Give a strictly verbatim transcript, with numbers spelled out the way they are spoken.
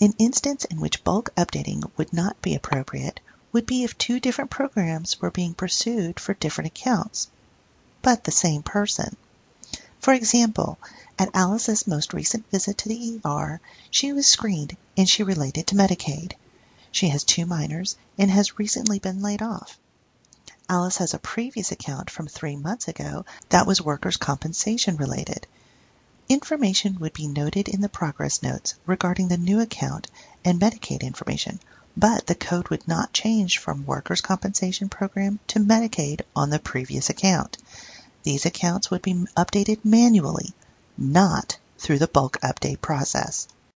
An instance in which bulk updating would not be appropriate would be if two different programs were being pursued for different accounts, but the same person. For example, at Alice's most recent visit to the E R, she was screened and she related to Medicaid. She has two minors and has recently been laid off. Alice has a previous account from three months ago that was workers' compensation related. Information would be noted in the progress notes regarding the new account and Medicaid information, but the code would not change from workers' compensation program to Medicaid on the previous account. These accounts would be updated manually, not through the bulk update process.